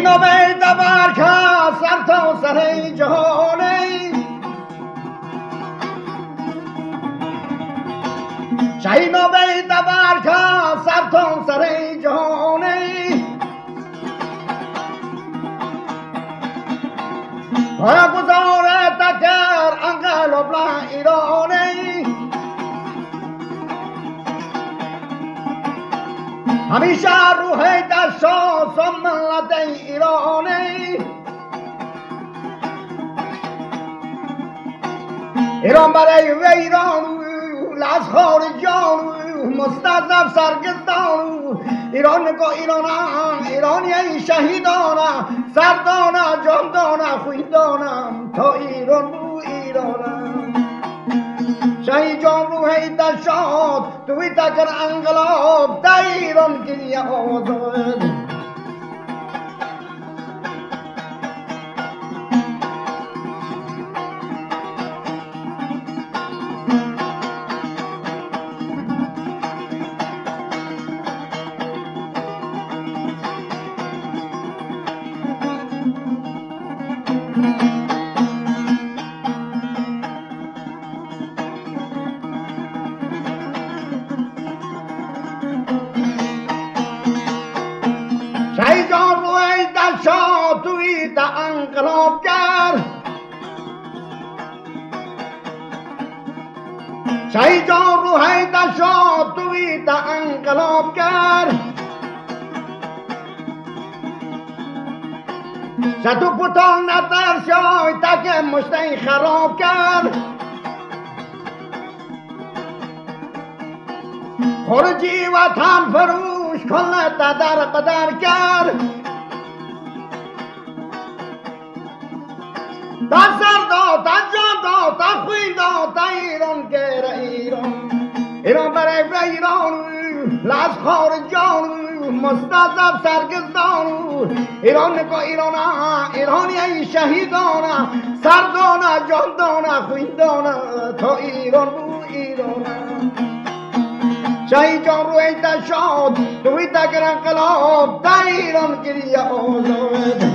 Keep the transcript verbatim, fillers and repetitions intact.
شهین بی دبر که سر تا سر جهانی شهین بی دبر که سر تا سر جهانی پایا گذاره تکر انقلاب لا ایرانی همیشه روح در شاه سم ملت ایرانی ایران برای ویران لاز خارجان مستضعف سرگردان ایران کو ایرانم ایرانی شهیدانم سردانم جاندانم خویندانم تا ایران رو ایرانم شهید جان روحی در شاد توی تکر انقلاب در ایران گریه آزاد شهید جان روی در شاد توی تا انقلاب کرد شهید جان روی در شاد توی تا انقلاب کرد شد و پتان ندر شای تک مشتین خراب کرد خرجی وطن فروش کل در قدر کرد در سر داد در جان داد در خوی داد در ایران گر ایران ایران برای ایران لاز خارجان مستضعف سرگردان ایران کو ایرانم ایرانی شهیدانم سردانم جاندانم خویندانم تا ایران رو ایرانم شهید جان روی در شاد توی تکر انقلاب در ایران گریه آزاد